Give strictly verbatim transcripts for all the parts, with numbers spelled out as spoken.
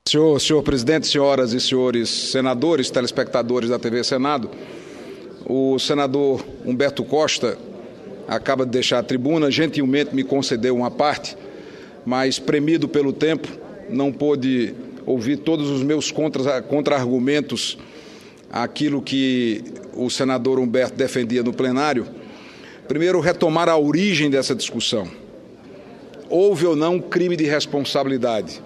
Senhor, senhor presidente, senhoras e senhores senadores, telespectadores da T V Senado, o senador Humberto Costa acaba de deixar a tribuna, gentilmente me concedeu uma parte, mas premido pelo tempo, não pôde ouvir todos os meus contra, contra-argumentos àquilo que o senador Humberto defendia no plenário. Primeiro, retomar a origem dessa discussão. Houve ou não crime de responsabilidade?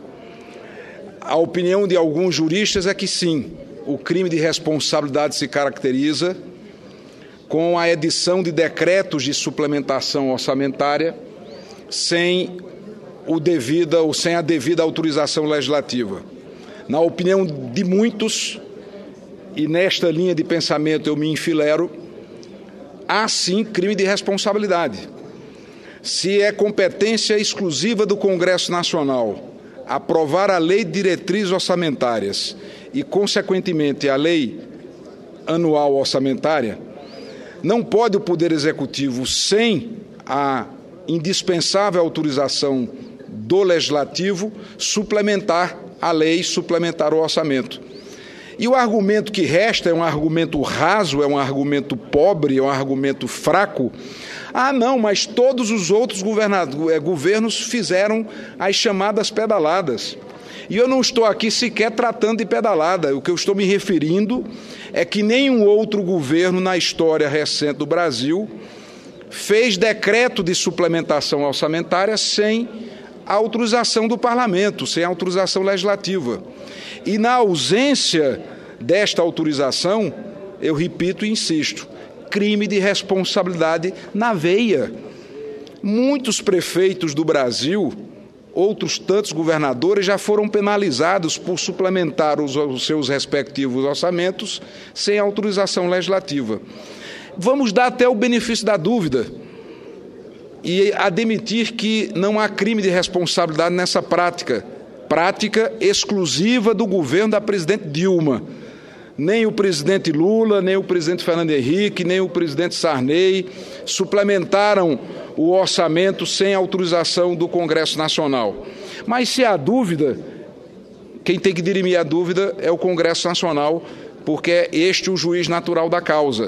A opinião de alguns juristas é que sim, o crime de responsabilidade se caracteriza com a edição de decretos de suplementação orçamentária sem, o devida, ou sem a devida autorização legislativa. Na opinião de muitos, e nesta linha de pensamento eu me enfilero, há sim crime de responsabilidade. Se é competência exclusiva do Congresso Nacional aprovar a Lei de Diretrizes Orçamentárias e, consequentemente, a Lei Anual Orçamentária, não pode o Poder Executivo, sem a indispensável autorização do Legislativo, suplementar a lei, suplementar o orçamento. E o argumento que resta é um argumento raso, é um argumento pobre, é um argumento fraco. Ah, não, mas todos os outros governos fizeram as chamadas pedaladas. E eu não estou aqui sequer tratando de pedalada. O que eu estou me referindo é que nenhum outro governo na história recente do Brasil fez decreto de suplementação orçamentária sem a autorização do Parlamento, sem a autorização legislativa. E na ausência desta autorização, eu repito e insisto, crime de responsabilidade na veia. Muitos prefeitos do Brasil, outros tantos governadores, já foram penalizados por suplementar os, os seus respectivos orçamentos sem autorização legislativa. Vamos dar até o benefício da dúvida e admitir que não há crime de responsabilidade nessa prática, prática exclusiva do governo da presidente Dilma. Nem o presidente Lula, nem o presidente Fernando Henrique, nem o presidente Sarney suplementaram o orçamento sem autorização do Congresso Nacional. Mas se há dúvida, quem tem que dirimir a dúvida é o Congresso Nacional, porque é este o juiz natural da causa.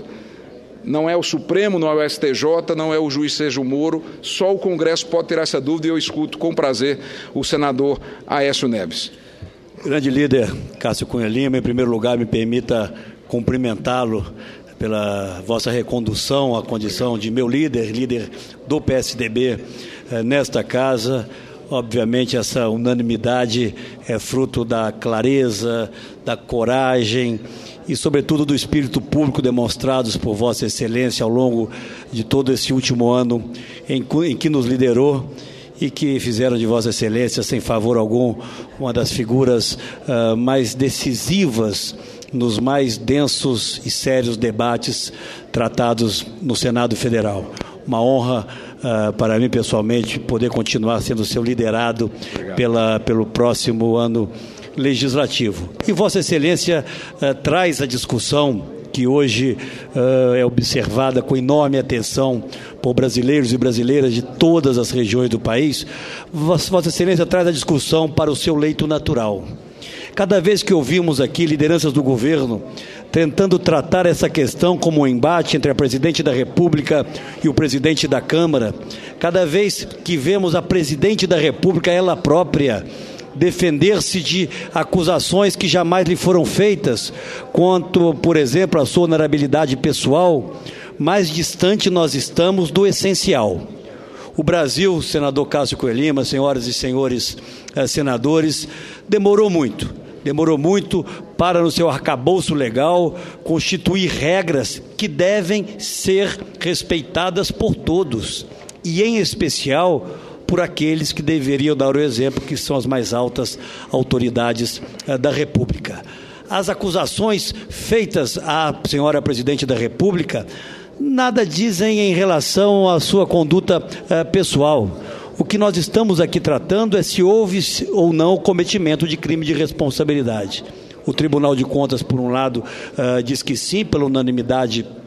Não é o Supremo, não é o S T J, não é o juiz Sérgio Moro, só o Congresso pode tirar essa dúvida e eu escuto com prazer o senador Aécio Neves. Grande líder Cássio Cunha Lima, em primeiro lugar me permita cumprimentá-lo pela vossa recondução à condição de meu líder, líder do P S D B eh, nesta casa. Obviamente essa unanimidade é fruto da clareza, da coragem e sobretudo do espírito público demonstrados por Vossa Excelência ao longo de todo esse último ano em, em que nos liderou e que fizeram de Vossa Excelência, sem favor algum, uma das figuras uh, mais decisivas nos mais densos e sérios debates tratados no Senado Federal. Uma honra uh, para mim, pessoalmente, poder continuar sendo seu liderado pela, pelo próximo ano legislativo. E Vossa Excelência uh, traz a discussão que hoje uh, é observada com enorme atenção por brasileiros e brasileiras de todas as regiões do país. Vossa Excelência traz a discussão para o seu leito natural. Cada vez que ouvimos aqui lideranças do governo tentando tratar essa questão como um embate entre a Presidente da República e o Presidente da Câmara, cada vez que vemos a Presidente da República, ela própria, defender-se de acusações que jamais lhe foram feitas, quanto, por exemplo, a sua honorabilidade pessoal, mais distante nós estamos do essencial. O Brasil, senador Cássio Cunha Lima, senhoras e senhores eh, senadores, demorou muito, demorou muito para, no seu arcabouço legal, constituir regras que devem ser respeitadas por todos, e em especial por aqueles que deveriam dar o exemplo, que são as mais altas autoridades uh, da República. As acusações feitas à senhora Presidente da República nada dizem em relação à sua conduta uh, pessoal. O que nós estamos aqui tratando é se houve ou não o cometimento de crime de responsabilidade. O Tribunal de Contas, por um lado, uh, diz que sim, pela unanimidade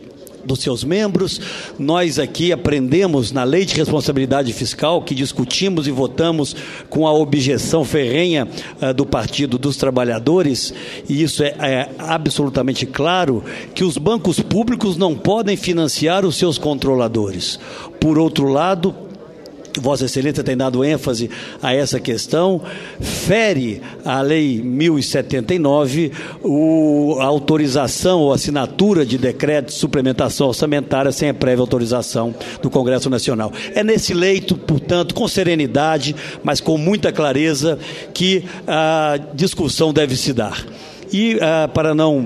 dos seus membros. Nós aqui aprendemos na Lei de Responsabilidade Fiscal, que discutimos e votamos com a objeção ferrenha uh, do Partido dos Trabalhadores, e isso é, é absolutamente claro, que os bancos públicos não podem financiar os seus controladores. Por outro lado, Vossa Excelência tem dado ênfase a essa questão, fere a Lei mil e setenta e nove o, a autorização ou assinatura de decreto de suplementação orçamentária sem a prévia autorização do Congresso Nacional. É nesse leito, portanto, com serenidade, mas com muita clareza, que a discussão deve se dar. E, uh, para não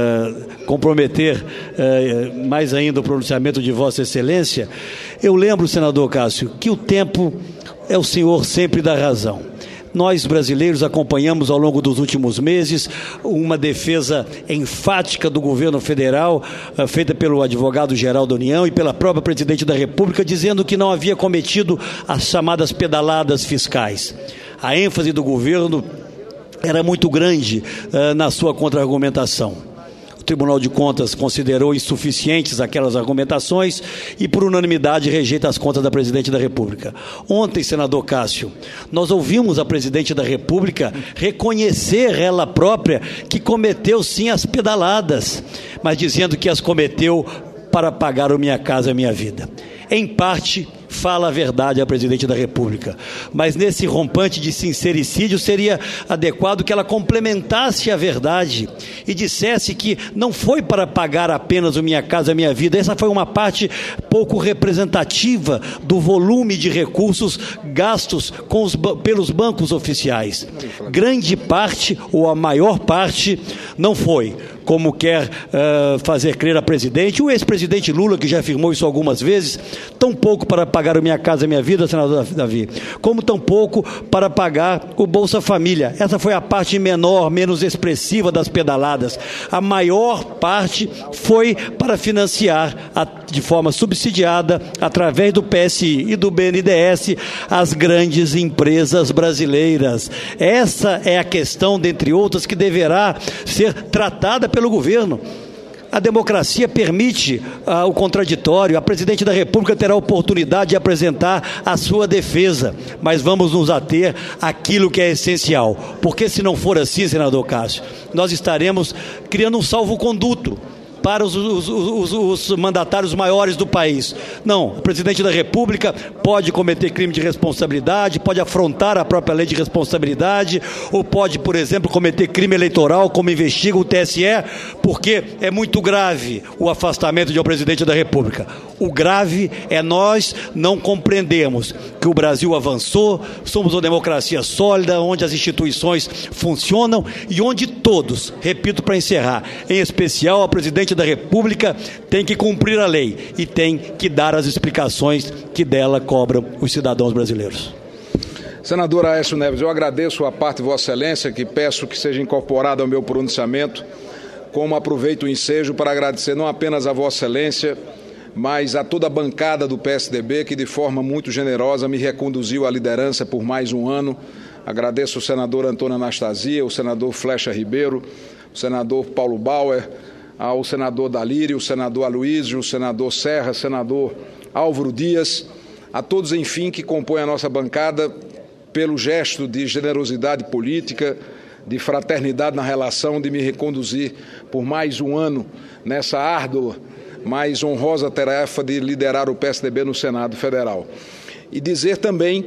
uh, comprometer uh, mais ainda o pronunciamento de Vossa Excelência, eu lembro, senador Cássio, que o tempo é o senhor sempre da razão. Nós, brasileiros, acompanhamos ao longo dos últimos meses uma defesa enfática do governo federal, uh, feita pelo advogado-geral da União e pela própria presidente da República, dizendo que não havia cometido as chamadas pedaladas fiscais. A ênfase do governo era muito grande uh, na sua contra-argumentação. O Tribunal de Contas considerou insuficientes aquelas argumentações e, por unanimidade, rejeita as contas da Presidente da República. Ontem, senador Cássio, nós ouvimos a Presidente da República reconhecer ela própria que cometeu sim as pedaladas, mas dizendo que as cometeu para pagar o Minha Casa Minha Vida. Em parte, fala a verdade a Presidente da República, mas nesse rompante de sincericídio seria adequado que ela complementasse a verdade e dissesse que não foi para pagar apenas o Minha Casa Minha Vida. Essa foi uma parte pouco representativa do volume de recursos gastos com os, pelos bancos oficiais. Grande parte, ou a maior parte, não foi, como quer uh, fazer crer a presidente, o ex-presidente Lula, que já afirmou isso algumas vezes, tão pouco para pagar o Minha Casa Minha Vida, senador Davi, como tão pouco para pagar o Bolsa Família. Essa foi a parte menor, menos expressiva das pedaladas. A maior parte foi para financiar, a, de forma subsidiada, através do P S I e do B N D E S, as grandes empresas brasileiras. Essa é a questão, dentre outras, que deverá ser tratada pelo governo. A democracia permite uh, o contraditório. A Presidente da República terá a oportunidade de apresentar a sua defesa, mas vamos nos ater àquilo que é essencial, porque se não for assim, senador Cássio, nós estaremos criando um salvo-conduto para os, os, os, os mandatários maiores do país. Não, o Presidente da República pode cometer crime de responsabilidade, pode afrontar a própria lei de responsabilidade, ou pode, por exemplo, cometer crime eleitoral, como investiga o T S E, porque é muito grave o afastamento de um Presidente da República. O grave é nós não compreendermos que o Brasil avançou, somos uma democracia sólida, onde as instituições funcionam e onde todos, repito para encerrar, em especial a Presidente da República, tem que cumprir a lei e tem que dar as explicações que dela cobram os cidadãos brasileiros. Senador Aécio Neves, eu agradeço a parte de Vossa Excelência, que peço que seja incorporado ao meu pronunciamento, como aproveito o ensejo para agradecer não apenas a Vossa Excelência, mas a toda a bancada do P S D B, que de forma muito generosa me reconduziu à liderança por mais um ano. Agradeço o senador Antônio Anastasia, o senador Flecha Ribeiro, o senador Paulo Bauer, ao senador Dalírio, o senador Aloísio, o senador Serra, o senador Álvaro Dias, a todos, enfim, que compõem a nossa bancada, pelo gesto de generosidade política, de fraternidade na relação, de me reconduzir por mais um ano nessa árdua, mais honrosa tarefa de liderar o P S D B no Senado Federal. E dizer também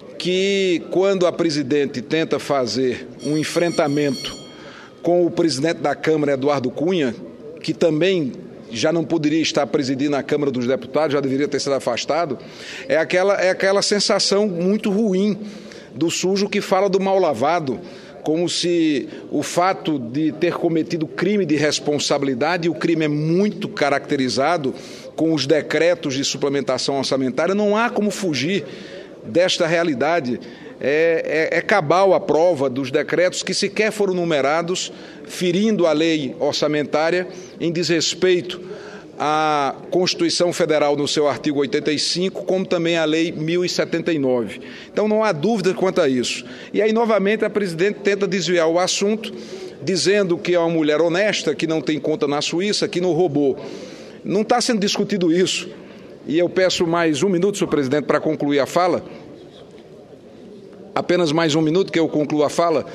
que, quando a presidente tenta fazer um enfrentamento com o presidente da Câmara, Eduardo Cunha, que também já não poderia estar presidindo a Câmara dos Deputados, já deveria ter sido afastado, é aquela, é aquela sensação muito ruim do sujo que fala do mal lavado, como se o fato de ter cometido crime de responsabilidade, e o crime é muito caracterizado com os decretos de suplementação orçamentária, não há como fugir desta realidade. É, é, é cabal a prova dos decretos que sequer foram numerados, ferindo a lei orçamentária em desrespeito à Constituição Federal no seu artigo oitenta e cinco, como também a lei mil e setenta e nove. Então não há dúvida quanto a isso. E aí, novamente, a presidente tenta desviar o assunto, dizendo que é uma mulher honesta, que não tem conta na Suíça, que não roubou. Não está sendo discutido isso. E eu peço mais um minuto, senhor presidente, para concluir a fala. Apenas mais um minuto que eu concluo a fala.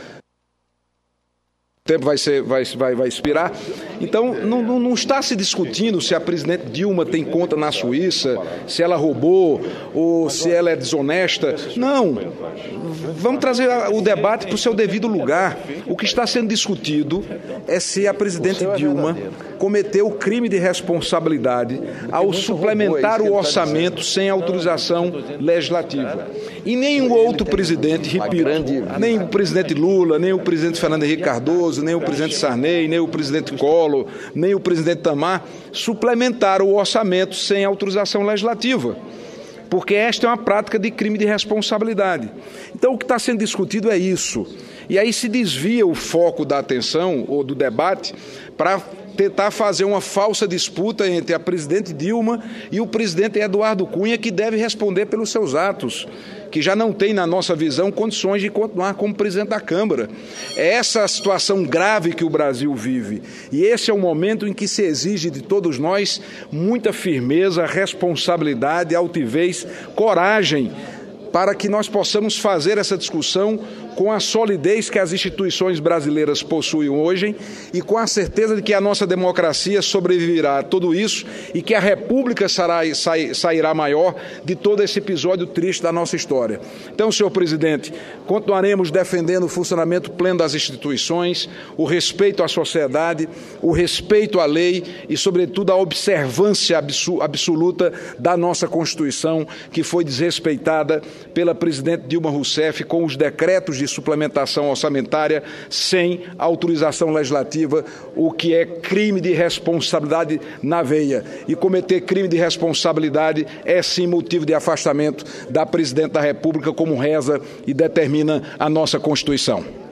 O tempo vai, ser, vai, vai, vai expirar. Então, não, não, não está se discutindo se a presidente Dilma tem conta na Suíça, se ela roubou ou se ela é desonesta. Não. Vamos trazer o debate para o seu devido lugar. O que está sendo discutido é se a presidente Dilma cometeu crime de responsabilidade ao suplementar o orçamento sem autorização legislativa. E nenhum outro presidente, repito, nem o presidente Lula, nem o presidente Fernando Henrique Cardoso, nem o presidente Sarney, nem o presidente Collor, nem o presidente Itamar, suplementaram o orçamento sem autorização legislativa, porque esta é uma prática de crime de responsabilidade. Então, o que está sendo discutido é isso. E aí se desvia o foco da atenção ou do debate para tentar fazer uma falsa disputa entre a presidente Dilma e o presidente Eduardo Cunha, que deve responder pelos seus atos, que já não tem, na nossa visão, condições de continuar como presidente da Câmara. É essa a situação grave que o Brasil vive. E esse é o momento em que se exige de todos nós muita firmeza, responsabilidade, altivez, coragem, para que nós possamos fazer essa discussão com a solidez que as instituições brasileiras possuem hoje e com a certeza de que a nossa democracia sobreviverá a tudo isso e que a República sará, sai, sairá maior de todo esse episódio triste da nossa história. Então, senhor presidente, continuaremos defendendo o funcionamento pleno das instituições, o respeito à sociedade, o respeito à lei e, sobretudo, a observância absoluta da nossa Constituição, que foi desrespeitada pela presidente Dilma Rousseff com os decretos de suplementação orçamentária sem autorização legislativa, o que é crime de responsabilidade na veia. E cometer crime de responsabilidade é, sim, motivo de afastamento da presidente da República, como reza e determina a nossa Constituição.